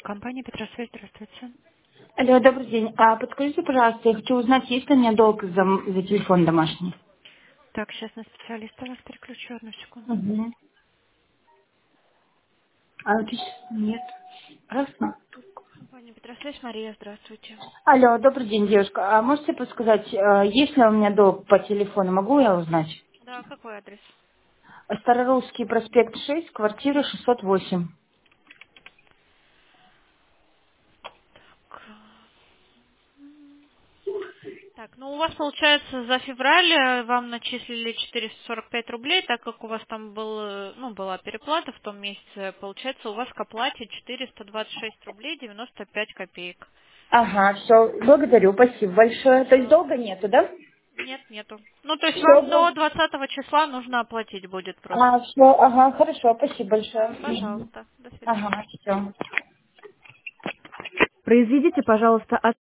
Компания Петросвет, здравствуйте. Алло, добрый день. Подскажите, пожалуйста, я хочу узнать, есть ли у меня долг за телефон домашний? Так, сейчас на специалиста вас переключу, одну секунду. Угу. А вот сейчас нет. Раз, на. Компания Петросвет, Мария, здравствуйте. Алло, добрый день, девушка. А можете подсказать, есть ли у меня долг по телефону? Могу я узнать? Да, какой адрес? Старорусский проспект 6, квартира 608. Так, ну у вас получается за февраль вам начислили 445 рублей, так как у вас там была переплата в том месяце, получается у вас к оплате 426 рублей 95 копеек. Ага, все, благодарю, спасибо большое. То есть Все. долга нету, да? Нет, нету. Ну, то есть вам Все, до 20 числа нужно оплатить будет просто. все, ага, хорошо, спасибо большое. Да, Мгм. пожалуйста. До свидания. Ага, все. Произведите, пожалуйста,